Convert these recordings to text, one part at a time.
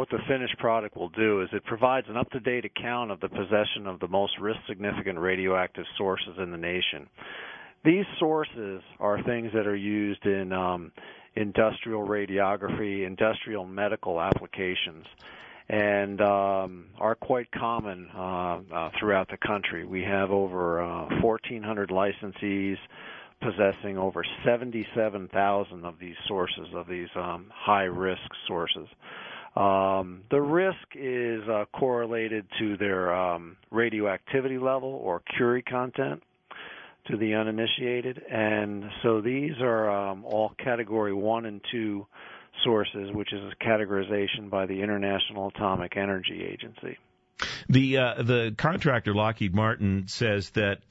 what the finished product will do is it provides an up-to-date account of the possession of the most risk-significant radioactive sources in the nation. These sources are things that are used in industrial radiography, industrial medical applications, and are quite common throughout the country. We have over 1,400 licensees possessing over 77,000 of these sources, of these high-risk sources. The risk is correlated to their radioactivity level or Curie content to the uninitiated, and so these are all Category 1 and 2 sources, which is a categorization by the International Atomic Energy Agency. The contractor, Lockheed Martin, says that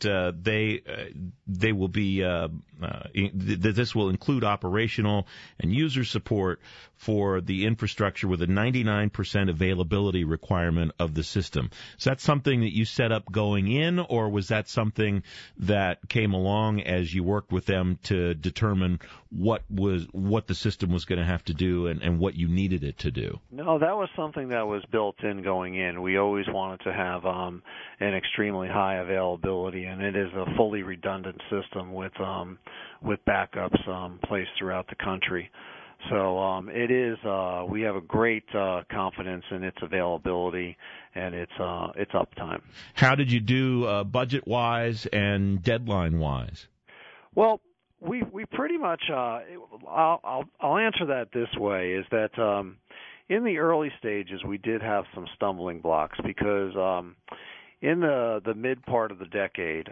they will be that this will include operational and user support for the infrastructure with a 99% availability requirement of the system. Is that something that you set up going in, or was that something that came along as you worked with them to determine what the system was going to have to do and what you needed it to do? No, that was something that was built in going in. We always wanted to have an extremely high availability, and it is a fully redundant system with backups placed throughout the country. So it is. We have a great confidence in its availability and its uptime. How did you do budget-wise and deadline-wise? Well, we pretty much. I'll answer that this way: is that in the early stages we did have some stumbling blocks because in the mid part of the decade.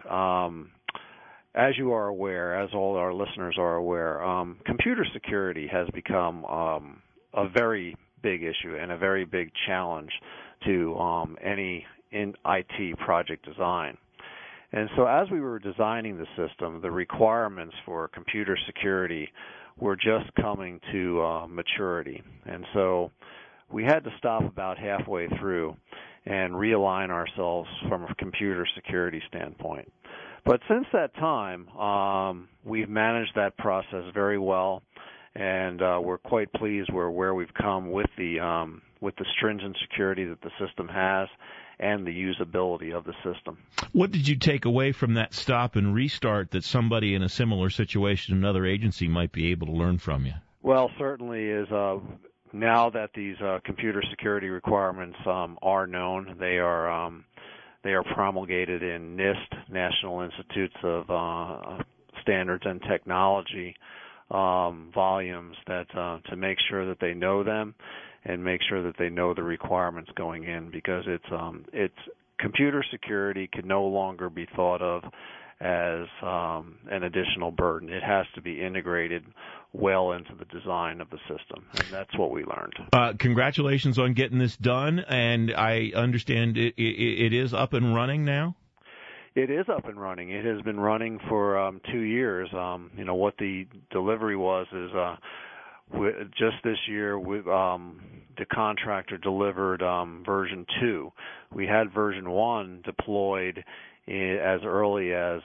As you are aware, as all our listeners are aware, computer security has become a very big issue and a very big challenge to any in IT project design. And so as we were designing the system, the requirements for computer security were just coming to maturity. And so we had to stop about halfway through and realign ourselves from a computer security standpoint. But since that time, we've managed that process very well, and we're quite pleased where we've come with the stringent security that the system has and the usability of the system. What did you take away from that stop and restart that somebody in a similar situation, another agency, might be able to learn from you? Well, certainly is now that these computer security requirements are known, they are promulgated in NIST, National Institutes of Standards and Technology, volumes that to make sure that they know them and make sure that they know the requirements going in, because it's computer security can no longer be thought of as an additional burden. It has to be integrated well into the design of the system, and that's what we learned. Congratulations on getting this done, and I understand it is up and running now? It is up and running. It has been running for 2 years. What the delivery was is just this year, the contractor delivered version 2. We had version 1 deployed as early as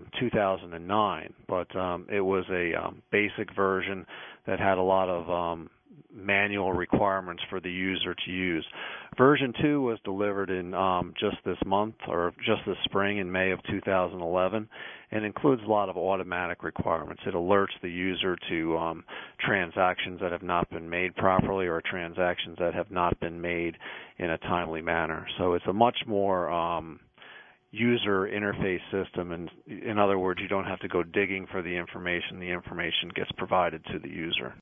2009, but it was a basic version that had a lot of manual requirements for the user to use. Version 2 was delivered in just this month, or just this spring, in May of 2011, and includes a lot of automatic requirements. It alerts the user to transactions that have not been made properly or transactions that have not been made in a timely manner. So it's a much more user interface system, and in other words, you don't have to go digging for the information. The information gets provided to the user.